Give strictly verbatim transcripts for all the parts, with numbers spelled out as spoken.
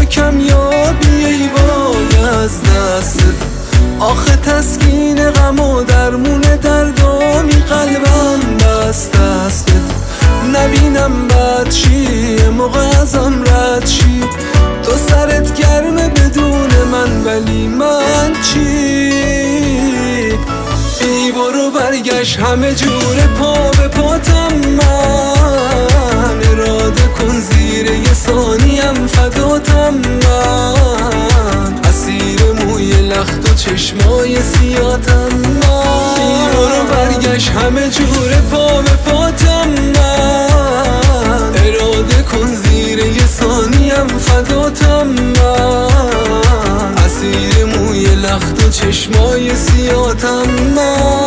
کمیابی ای وای از دستت. آخه تسکین غم و درمون دردامی قلبم بست دستت. نبینم بد شی موقع ازم رد شی، تو سرت گرمه بدون من ولی من چی؟ ای برو برگشت همه جوره پا به پاتم من، اراده کن زیر یه ثانیم فداتم من، اسیر موی لخت و چشمای سیاتم من. ای برو برگشت همه جوره پا به پاتم من، اراده کن زیر یه ثانیم فداتم من، اسیر موی لخت و چشمای سیاتم من.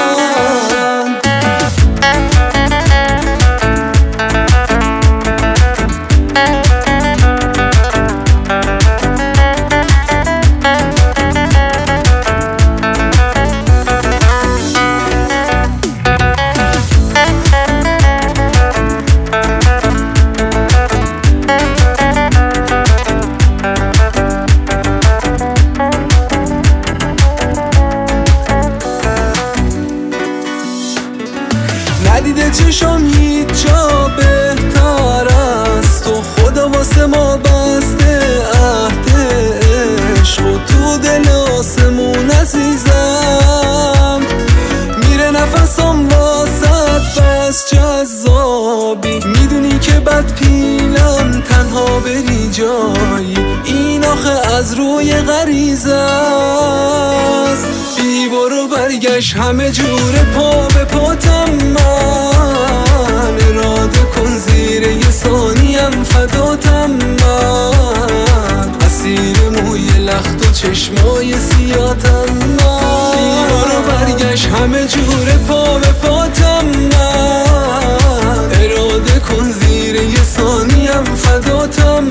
ندیده چشم هیچ جا بهتر است، تو خدا واسه ما بسته عهد عشق و تو دل آسمون عزیزم. میره نفسم واسط بس جذابی، میدونی که بد پیلم تنها بری جایی، این آخه از روی غریزه است. بی برو برگشت همه جوره پا به پاتم من، اراده کن زیر یه ثانیم فداتم من، اسیر موی لخت و چشمای سیاتم من. بی برو برگشت همه جوره پا به پاتم من، اراده کن زیر یه ثانیم فداتم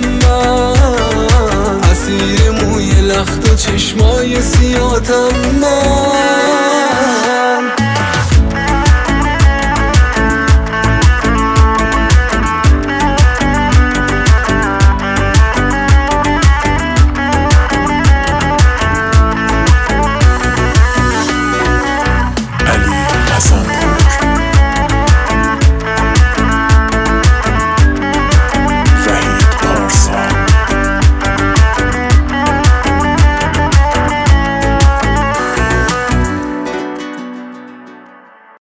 من، اسیر موی لخت و چشمای سیاتم من.